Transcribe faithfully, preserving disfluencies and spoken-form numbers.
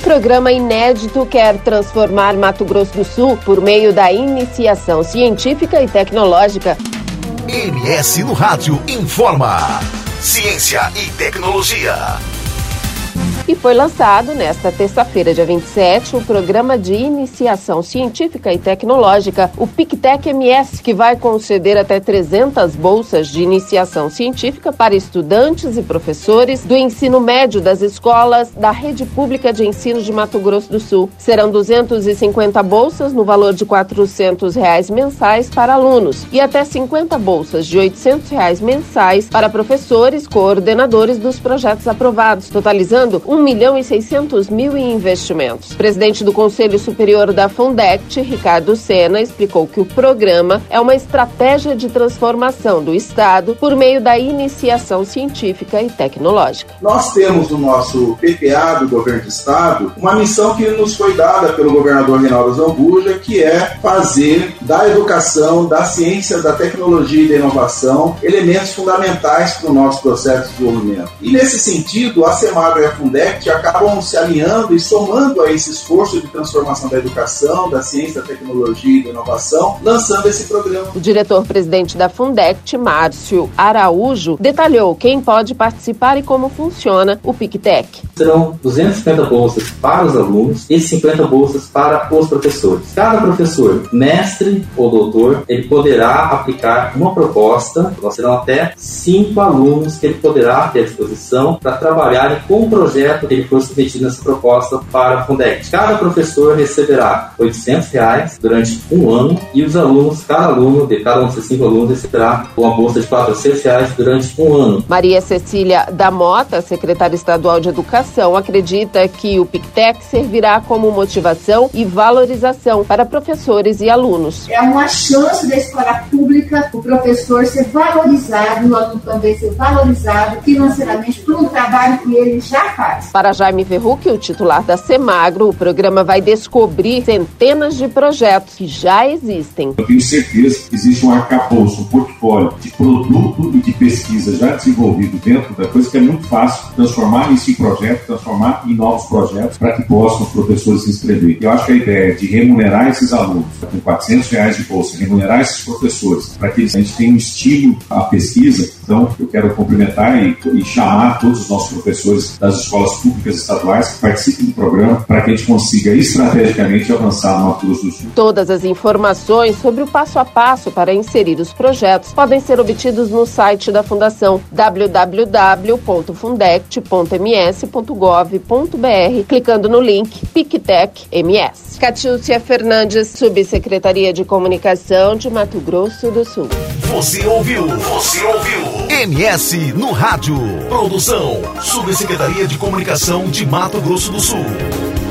Programa inédito quer transformar Mato Grosso do Sul por meio da iniciação científica e tecnológica. M S no Rádio informa. Ciência e tecnologia. E foi lançado nesta terça-feira, dia vinte e sete, o Programa de Iniciação Científica e Tecnológica, o PICTEC M S, que vai conceder até trezentas bolsas de iniciação científica para estudantes e professores do ensino médio das escolas da Rede Pública de Ensino de Mato Grosso do Sul. Serão duzentas e cinquenta bolsas no valor de quatrocentos reais mensais para alunos e até cinquenta bolsas de oitocentos reais mensais para professores coordenadores dos projetos aprovados, totalizando um milhão e seiscentos mil em investimentos. O presidente do Conselho Superior da Fundect, Ricardo Sena, explicou que o programa é uma estratégia de transformação do Estado por meio da iniciação científica e tecnológica. Nós temos no nosso P P A do Governo do Estado uma missão que nos foi dada pelo governador Reinaldo Zambuja, que é fazer da educação, da ciência, da tecnologia e da inovação elementos fundamentais para o nosso processo de desenvolvimento. E nesse sentido, a Semagro e a Fundect acabam se alinhando e somando a esse esforço de transformação da educação, da ciência, da tecnologia e da inovação, lançando esse programa. O diretor-presidente da Fundect, Márcio Araújo, detalhou quem pode participar e como funciona o PICTEC. Serão duzentas e cinquenta bolsas para os alunos e cinquenta bolsas para os professores. Cada professor, mestre ou doutor, ele poderá aplicar uma proposta, nós serão até cinco alunos que ele poderá ter à disposição para trabalharem com o projeto que ele for submetido nessa proposta para a Fundect. Cada professor receberá oitocentos reais durante um ano e os alunos, cada aluno, de cada um desses cinco alunos, receberá uma bolsa de quatrocentos reais durante um ano. Maria Cecília da Mota, secretária estadual de Educação, acredita que o PICTEC servirá como motivação e valorização para professores e alunos. É uma chance da escola pública o professor ser valorizado, o aluno também ser valorizado financeiramente por um trabalho que ele já faz. Para Jaime Verruc, o titular da Semagro, o programa vai descobrir centenas de projetos que já existem. Eu tenho certeza que existe um arcabouço, um portfólio de produto e de pesquisa já desenvolvido dentro da coisa que é muito fácil transformar isso em projeto, transformar em novos projetos para que possam os professores se inscrever. Eu acho que a ideia de remunerar esses alunos com quatrocentos reais de bolsa, remunerar esses professores para que a gente tenha um estímulo à pesquisa. Então, eu quero cumprimentar e, e chamar todos os nossos professores das escolas públicas estaduais que participem do programa para que a gente consiga estrategicamente avançar no Mato Grosso do Sul. Todas as informações sobre o passo a passo para inserir os projetos podem ser obtidos no site da Fundação w w w ponto fundect ponto m s ponto gov ponto b r, clicando no link PICTEC M S. Catiúcia Fernandes, Subsecretaria de Comunicação de Mato Grosso do Sul. Você ouviu? Você ouviu? M S no Rádio. Produção, Subsecretaria de Comunicação de Mato Grosso do Sul.